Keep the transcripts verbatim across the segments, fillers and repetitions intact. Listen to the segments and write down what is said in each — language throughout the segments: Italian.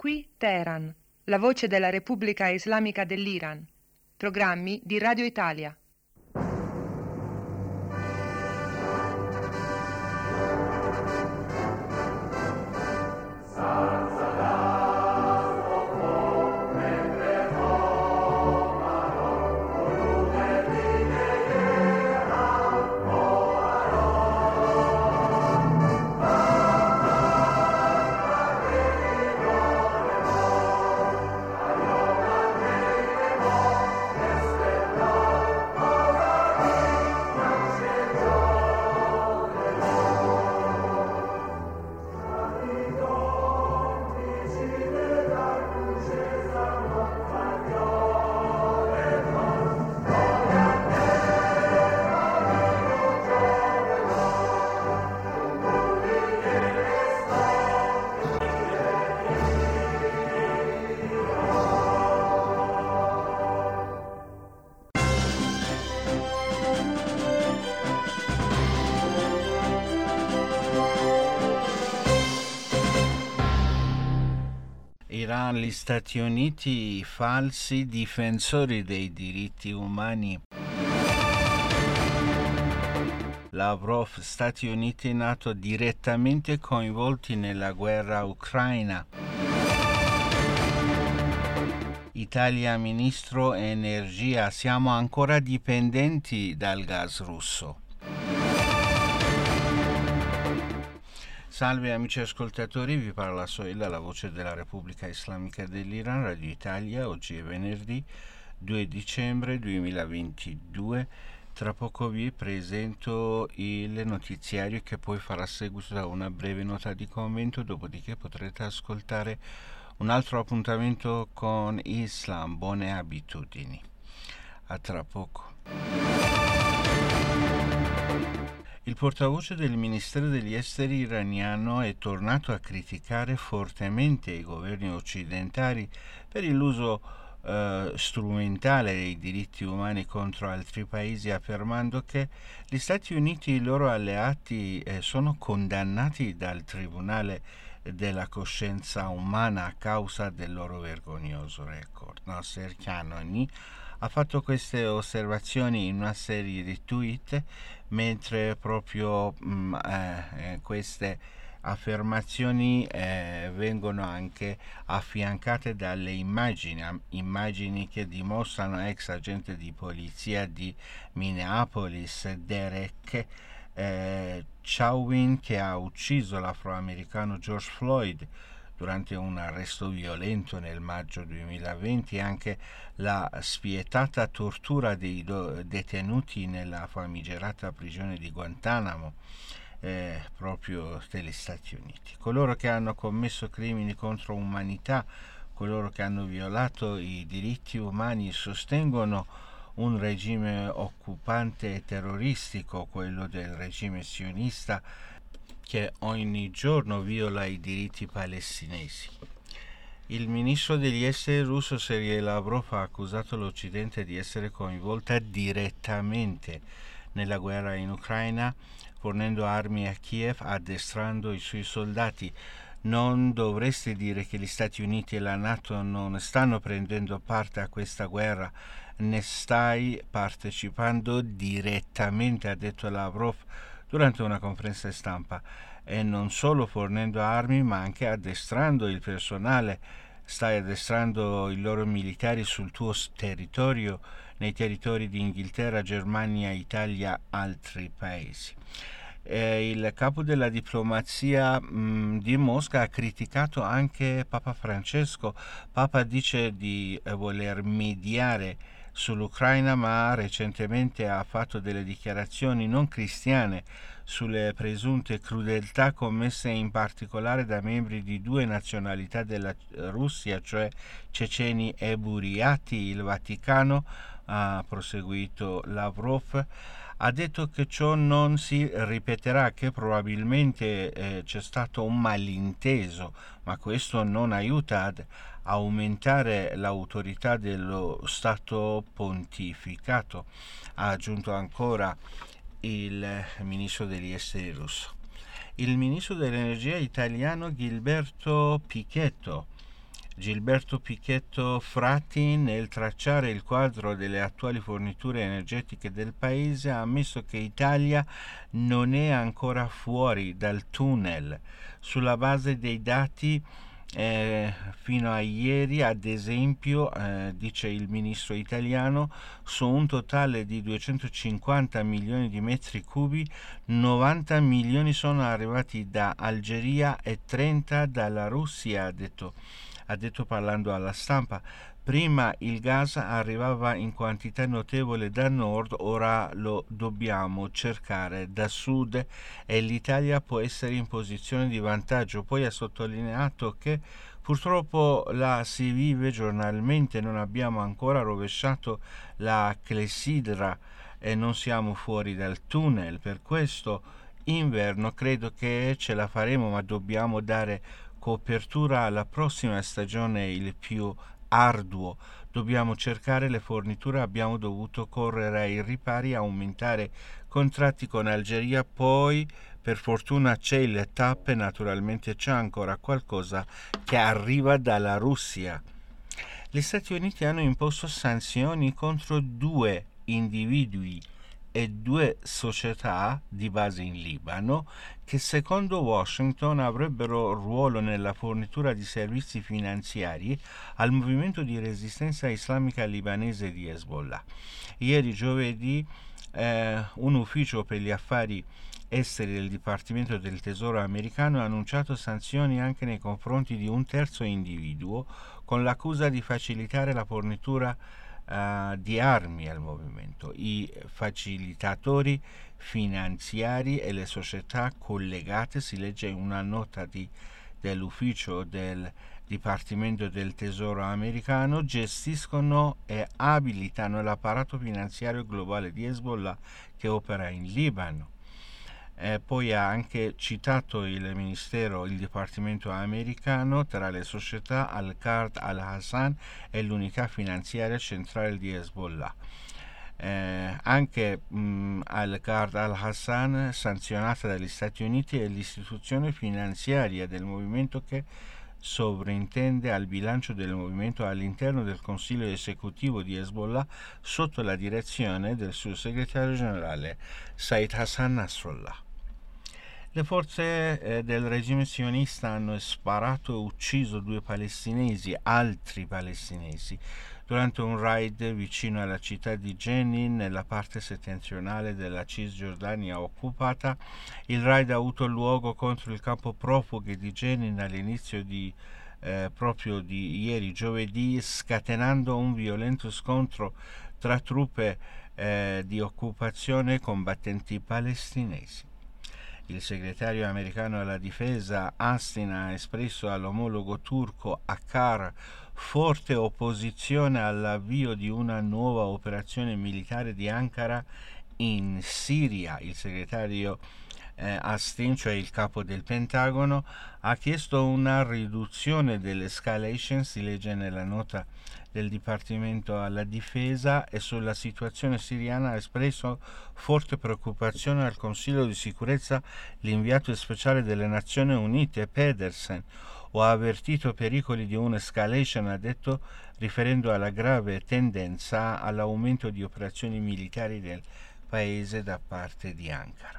Qui Teheran, la voce della Repubblica Islamica dell'Iran. Programmi di Radio Italia. Iran, gli Stati Uniti, falsi difensori dei diritti umani. Lavrov, Stati Uniti e NATO direttamente coinvolti nella guerra ucraina. Italia, Ministro Energia, siamo ancora dipendenti dal gas russo. Salve amici ascoltatori, vi parla Soela, la voce della Repubblica Islamica dell'Iran, Radio Italia. Oggi è venerdì due dicembre duemilaventidue. Tra poco vi presento il notiziario che poi farà seguito da una breve nota di commento, dopodiché potrete ascoltare un altro appuntamento con Islam, buone abitudini. A tra poco. Il portavoce del Ministero degli Esteri iraniano è tornato a criticare fortemente i governi occidentali per l'uso eh, strumentale dei diritti umani contro altri paesi, affermando che gli Stati Uniti e i loro alleati eh, sono condannati dal Tribunale della coscienza umana a causa del loro vergognoso record. Nasser Kanani ha fatto queste osservazioni in una serie di tweet mentre proprio mh, eh, queste affermazioni eh, vengono anche affiancate dalle immagini, immagini che dimostrano ex agente di polizia di Minneapolis, Derek eh, Chauvin, che ha ucciso l'afroamericano George Floyd durante un arresto violento nel maggio duemilaventi, anche la spietata tortura dei do- detenuti nella famigerata prigione di Guantanamo, eh, proprio degli Stati Uniti. Coloro che hanno commesso crimini contro l'umanità, coloro che hanno violato i diritti umani, sostengono un regime occupante e terroristico, quello del regime sionista, che ogni giorno viola i diritti palestinesi. Il ministro degli esteri russo Sergei Lavrov ha accusato l'Occidente di essere coinvolta direttamente nella guerra in Ucraina, fornendo armi a Kiev, addestrando i suoi soldati. Non dovresti dire che gli Stati Uniti e la NATO non stanno prendendo parte a questa guerra, ne stai partecipando direttamente, ha detto Lavrov durante una conferenza stampa, e non solo fornendo armi ma anche addestrando il personale. Stai addestrando i loro militari sul tuo territorio, nei territori di Inghilterra, Germania, Italia, altri paesi. Eh, il capo della diplomazia mh, di Mosca ha criticato anche Papa Francesco. Papa dice di eh, voler mediare sull'Ucraina, ma recentemente ha fatto delle dichiarazioni non cristiane sulle presunte crudeltà commesse in particolare da membri di due nazionalità della Russia, cioè ceceni e buriati. Il Vaticano, ha proseguito Lavrov, ha detto che ciò non si ripeterà, che probabilmente eh, c'è stato un malinteso, ma questo non aiuta ad aumentare l'autorità dello Stato pontificato, ha aggiunto ancora il ministro degli esteri russo. Il ministro dell'energia italiano Gilberto Pichetto Gilberto Pichetto Fratti, nel tracciare il quadro delle attuali forniture energetiche del paese, ha ammesso che Italia non è ancora fuori dal tunnel. Sulla base dei dati eh, fino a ieri, ad esempio, eh, dice il ministro italiano, su un totale di duecentocinquanta milioni di metri cubi, novanta milioni sono arrivati da Algeria e trenta dalla Russia, ha detto ha detto parlando alla stampa. Prima il gas arrivava in quantità notevole da nord, ora lo dobbiamo cercare da sud e l'Italia può essere in posizione di vantaggio. Poi ha sottolineato che purtroppo la si vive giornalmente, non abbiamo ancora rovesciato la clessidra e non siamo fuori dal tunnel. Per questo inverno credo che ce la faremo, ma dobbiamo dare copertura alla prossima stagione, il più arduo. Dobbiamo cercare le forniture, abbiamo dovuto correre ai ripari, aumentare contratti con Algeria, poi per fortuna c'è il T A P e naturalmente c'è ancora qualcosa che arriva dalla Russia. Gli Stati Uniti hanno imposto sanzioni contro due individui e due società di base in Libano che secondo Washington avrebbero ruolo nella fornitura di servizi finanziari al movimento di resistenza islamica libanese di Hezbollah. Ieri giovedì eh, un ufficio per gli affari esteri del Dipartimento del Tesoro americano ha annunciato sanzioni anche nei confronti di un terzo individuo con l'accusa di facilitare la fornitura Uh, di armi al movimento. I facilitatori finanziari e le società collegate, si legge in una nota di, dell'ufficio del Dipartimento del Tesoro americano, gestiscono e abilitano l'apparato finanziario globale di Hezbollah che opera in Libano. Eh, poi ha anche citato il ministero, il dipartimento americano, tra le società Al-Qard Al-Hassan e l'unità finanziaria centrale di Hezbollah. Eh, anche mh, Al-Qard Al-Hassan, sanzionata dagli Stati Uniti, è l'istituzione finanziaria del movimento che sovrintende al bilancio del movimento all'interno del Consiglio esecutivo di Hezbollah sotto la direzione del suo segretario generale Said Hassan Nasrallah. Le forze eh, del regime sionista hanno sparato e ucciso due palestinesi, altri palestinesi, durante un raid vicino alla città di Jenin, nella parte settentrionale della Cisgiordania occupata. Il raid ha avuto luogo contro il campo profughi di Jenin all'inizio di eh, proprio di ieri giovedì, scatenando un violento scontro tra truppe eh, di occupazione e combattenti palestinesi. Il segretario americano alla difesa Austin ha espresso all'omologo turco Akar forte opposizione all'avvio di una nuova operazione militare di Ankara in Siria. Il segretario eh, Austin, cioè il capo del Pentagono, ha chiesto una riduzione dell'escalation, si legge nella nota del Dipartimento alla Difesa, e sulla situazione siriana ha espresso forte preoccupazione al Consiglio di sicurezza l'inviato speciale delle Nazioni Unite Pedersen. Ho avvertito pericoli di un'escalation, ha detto, riferendo alla grave tendenza all'aumento di operazioni militari del paese da parte di Ankara.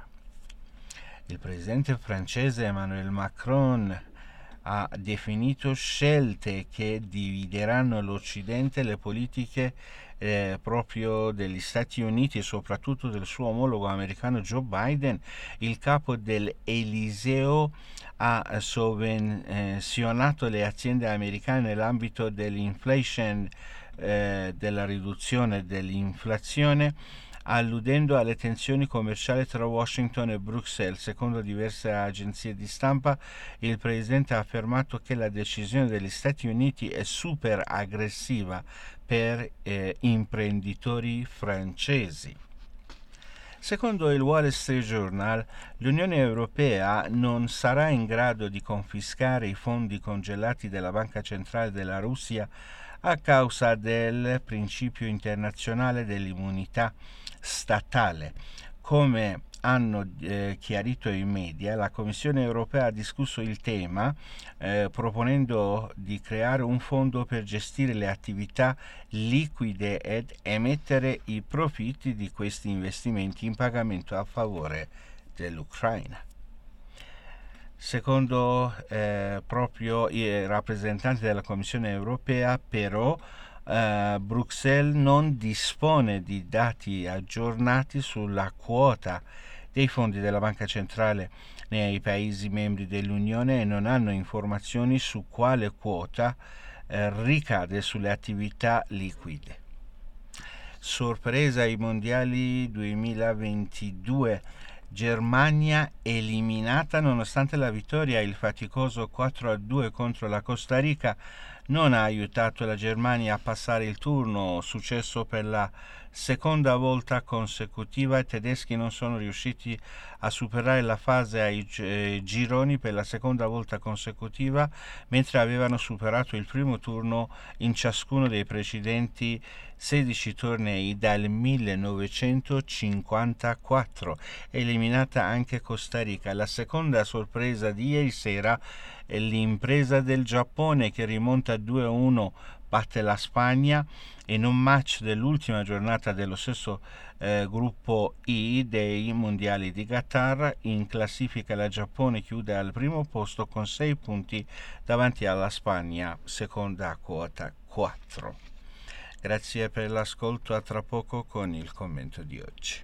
Il presidente francese Emmanuel Macron ha definito scelte che divideranno l'Occidente le politiche eh, proprio degli Stati Uniti e soprattutto del suo omologo americano Joe Biden. Il capo dell'Eliseo ha sovvenzionato le aziende americane nell'ambito dell'inflation, eh, della riduzione dell'inflazione, alludendo alle tensioni commerciali tra Washington e Bruxelles. Secondo diverse agenzie di stampa, il presidente ha affermato che la decisione degli Stati Uniti è super aggressiva per eh, imprenditori francesi. Secondo il Wall Street Journal, l'Unione Europea non sarà in grado di confiscare i fondi congelati della Banca Centrale della Russia a causa del principio internazionale dell'immunità statale. come hanno eh, chiarito i media, la Commissione europea ha discusso il tema eh, proponendo di creare un fondo per gestire le attività liquide ed emettere i profitti di questi investimenti in pagamento a favore dell'Ucraina. Secondo eh, proprio i rappresentanti della Commissione europea, però, Uh, Bruxelles non dispone di dati aggiornati sulla quota dei fondi della Banca Centrale nei Paesi membri dell'Unione e non hanno informazioni su quale quota uh, ricade sulle attività liquide. Sorpresa ai mondiali duemilaventidue, Germania eliminata nonostante la vittoria. Il faticoso quattro a due contro la Costa Rica non ha aiutato la Germania a passare il turno, successo per la seconda volta consecutiva. I tedeschi non sono riusciti a superare la fase ai eh, gironi per la seconda volta consecutiva, mentre avevano superato il primo turno in ciascuno dei precedenti sedici tornei dal millenovecentocinquantaquattro. Eliminata anche Costa Rica. La seconda sorpresa di ieri sera è l'impresa del Giappone, che rimonta due a uno, batte la Spagna in un match dell'ultima giornata dello stesso eh, gruppo I dei mondiali di Qatar. In classifica la Giappone chiude al primo posto con sei punti davanti alla Spagna, seconda quota quattro. Grazie per l'ascolto, a tra poco con il commento di oggi.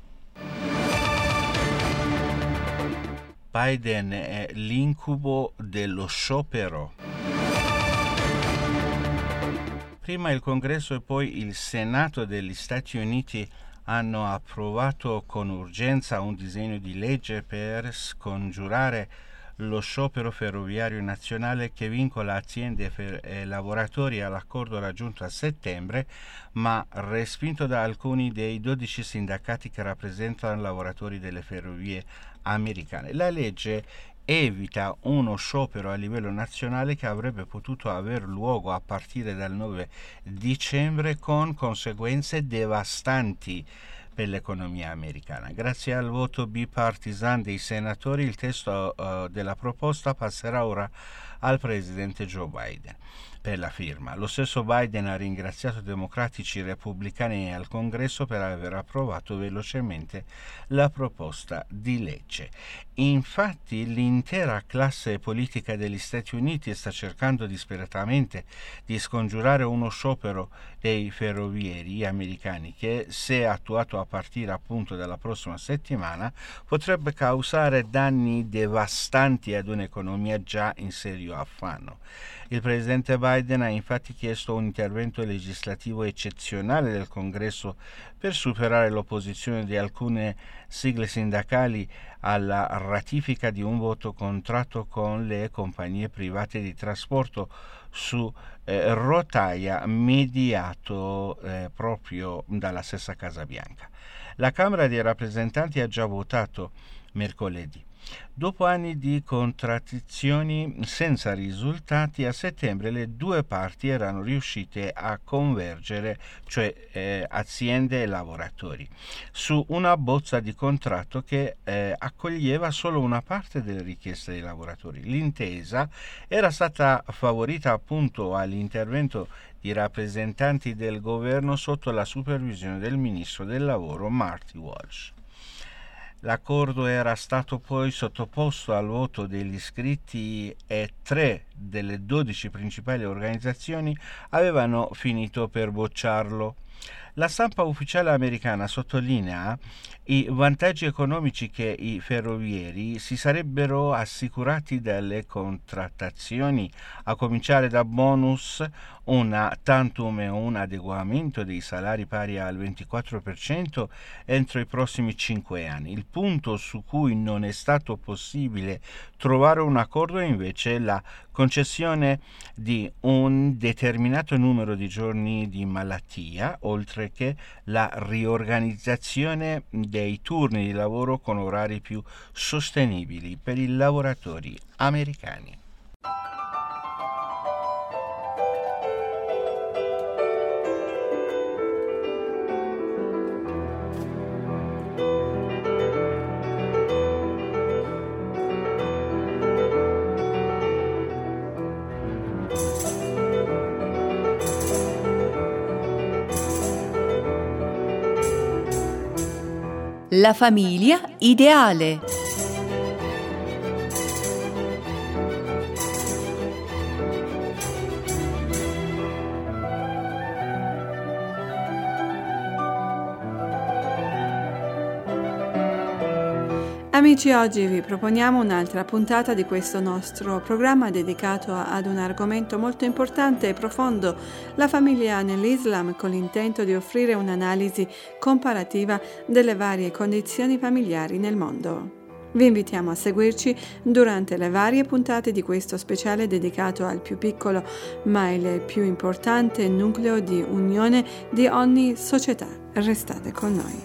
Biden è l'incubo dello sciopero. Prima il Congresso e poi il Senato degli Stati Uniti hanno approvato con urgenza un disegno di legge per scongiurare lo sciopero ferroviario nazionale che vincola aziende e lavoratori all'accordo raggiunto a settembre, ma respinto da alcuni dei dodici sindacati che rappresentano i lavoratori delle ferrovie americane. La legge evita uno sciopero a livello nazionale che avrebbe potuto aver luogo a partire dal nove dicembre con conseguenze devastanti per l'economia americana. Grazie al voto bipartisan dei senatori, il testo uh, della proposta passerà ora al presidente Joe Biden per la firma. Lo stesso Biden ha ringraziato democratici e repubblicani al Congresso per aver approvato velocemente la proposta di legge. Infatti l'intera classe politica degli Stati Uniti sta cercando disperatamente di scongiurare uno sciopero dei ferrovieri americani che, se attuato a partire appunto dalla prossima settimana, potrebbe causare danni devastanti ad un'economia già in serio affanno. Il presidente Biden ha infatti chiesto un intervento legislativo eccezionale del Congresso per superare l'opposizione di alcune sigle sindacali alla ratifica di un voto contratto con le compagnie private di trasporto su eh, rotaia mediato eh, proprio dalla stessa Casa Bianca. La Camera dei rappresentanti ha già votato mercoledì. Dopo anni di contraddizioni senza risultati, a settembre le due parti erano riuscite a convergere, cioè eh, aziende e lavoratori, su una bozza di contratto che eh, accoglieva solo una parte delle richieste dei lavoratori. L'intesa era stata favorita appunto all'intervento di rappresentanti del governo sotto la supervisione del ministro del lavoro Marty Walsh. L'accordo era stato poi sottoposto al voto degli iscritti e tre delle dodici principali organizzazioni avevano finito per bocciarlo. La stampa ufficiale americana sottolinea i vantaggi economici che i ferrovieri si sarebbero assicurati dalle contrattazioni, a cominciare da bonus, una tantum e un adeguamento dei salari pari al ventiquattro per cento entro i prossimi cinque anni. Il punto su cui non è stato possibile trovare un accordo è invece la concessione di un determinato numero di giorni di malattia, oltre che la riorganizzazione dei turni di lavoro con orari più sostenibili per i lavoratori americani. La famiglia ideale. Amici, oggi vi proponiamo un'altra puntata di questo nostro programma dedicato ad un argomento molto importante e profondo, la famiglia nell'Islam, con l'intento di offrire un'analisi comparativa delle varie condizioni familiari nel mondo. Vi invitiamo a seguirci durante le varie puntate di questo speciale dedicato al più piccolo ma il più importante nucleo di unione di ogni società. Restate con noi.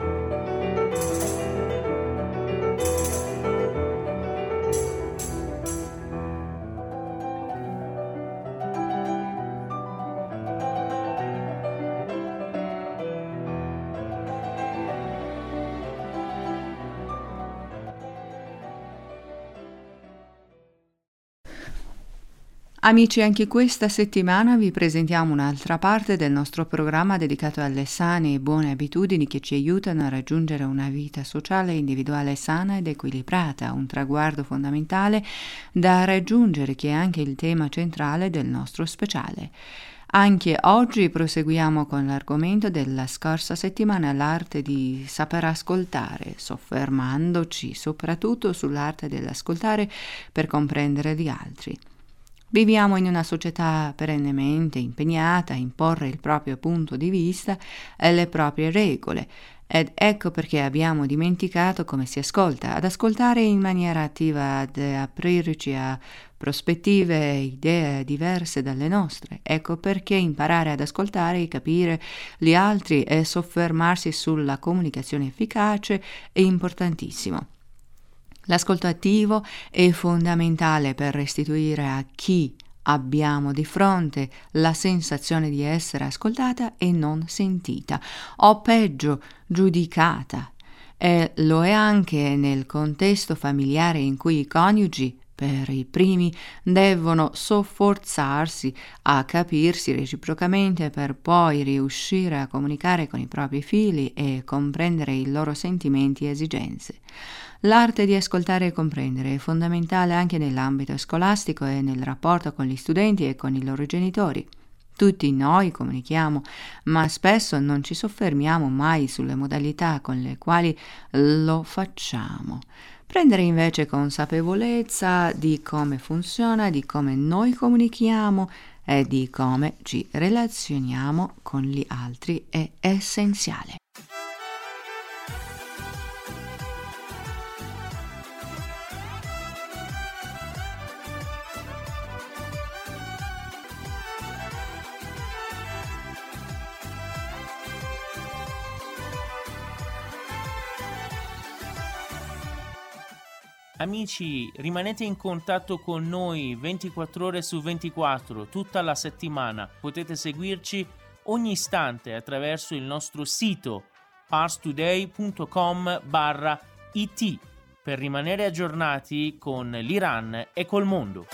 Amici, anche questa settimana vi presentiamo un'altra parte del nostro programma dedicato alle sane e buone abitudini che ci aiutano a raggiungere una vita sociale e individuale sana ed equilibrata, un traguardo fondamentale da raggiungere che è anche il tema centrale del nostro speciale. Anche oggi proseguiamo con l'argomento della scorsa settimana, l'arte di saper ascoltare, soffermandoci soprattutto sull'arte dell'ascoltare per comprendere gli altri. Viviamo in una società perennemente impegnata a imporre il proprio punto di vista e le proprie regole, ed ecco perché abbiamo dimenticato come si ascolta, ad ascoltare in maniera attiva, ad aprirci a prospettive e idee diverse dalle nostre. Ecco perché imparare ad ascoltare e capire gli altri e soffermarsi sulla comunicazione efficace è importantissimo. L'ascolto attivo è fondamentale per restituire a chi abbiamo di fronte la sensazione di essere ascoltata e non sentita, o peggio, giudicata. E lo è anche nel contesto familiare in cui i coniugi, per i primi, devono sofforzarsi a capirsi reciprocamente per poi riuscire a comunicare con i propri figli e comprendere i loro sentimenti e esigenze. L'arte di ascoltare e comprendere è fondamentale anche nell'ambito scolastico e nel rapporto con gli studenti e con i loro genitori. Tutti noi comunichiamo, ma spesso non ci soffermiamo mai sulle modalità con le quali lo facciamo. Prendere invece consapevolezza di come funziona, di come noi comunichiamo e di come ci relazioniamo con gli altri è essenziale. Amici, rimanete in contatto con noi ventiquattro ore su ventiquattro, tutta la settimana. Potete seguirci ogni istante attraverso il nostro sito parstoday.com barra it per rimanere aggiornati con l'Iran e col mondo.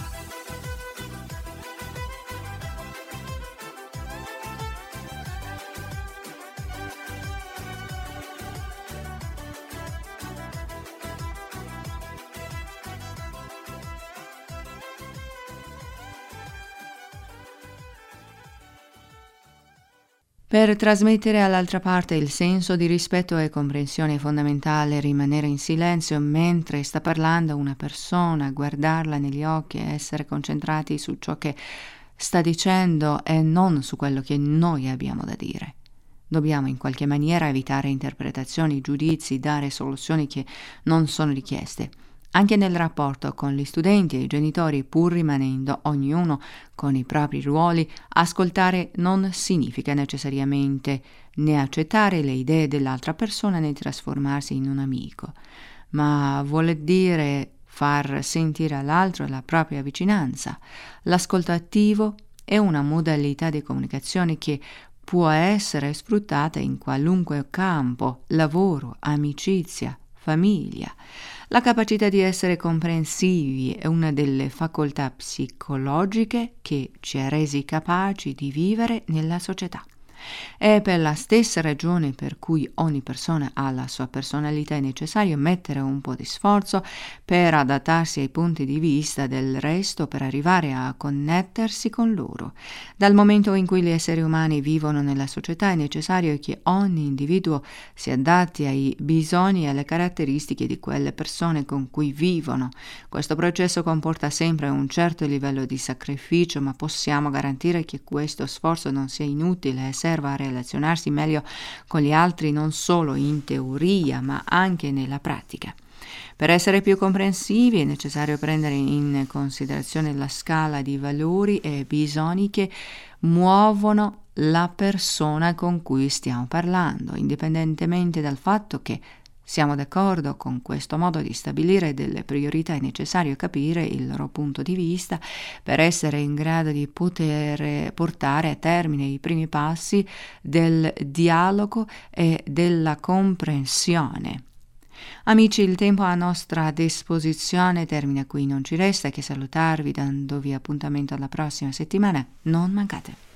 Per trasmettere all'altra parte il senso di rispetto e comprensione è fondamentale rimanere in silenzio mentre sta parlando una persona, guardarla negli occhi e essere concentrati su ciò che sta dicendo e non su quello che noi abbiamo da dire. Dobbiamo in qualche maniera evitare interpretazioni, giudizi, dare soluzioni che non sono richieste. Anche nel rapporto con gli studenti e i genitori, pur rimanendo ognuno con i propri ruoli, ascoltare non significa necessariamente né accettare le idee dell'altra persona né trasformarsi in un amico, ma vuol dire far sentire all'altro la propria vicinanza. L'ascolto attivo è una modalità di comunicazione che può essere sfruttata in qualunque campo: lavoro, amicizia, famiglia. La capacità di essere comprensivi è una delle facoltà psicologiche che ci ha resi capaci di vivere nella società. È per la stessa ragione per cui ogni persona ha la sua personalità, è necessario mettere un po' di sforzo per adattarsi ai punti di vista del resto, per arrivare a connettersi con loro. Dal momento in cui gli esseri umani vivono nella società è necessario che ogni individuo si adatti ai bisogni e alle caratteristiche di quelle persone con cui vivono. Questo processo comporta sempre un certo livello di sacrificio, ma possiamo garantire che questo sforzo non sia inutile e serva a relazionarsi meglio con gli altri non solo in teoria ma anche nella pratica. Per essere più comprensivi è necessario prendere in considerazione la scala di valori e bisogni che muovono la persona con cui stiamo parlando, indipendentemente dal fatto che siamo d'accordo con questo modo di stabilire delle priorità. È necessario capire il loro punto di vista per essere in grado di poter portare a termine i primi passi del dialogo e della comprensione. Amici, il tempo a nostra disposizione termina qui, non ci resta che salutarvi dandovi appuntamento alla prossima settimana. Non mancate.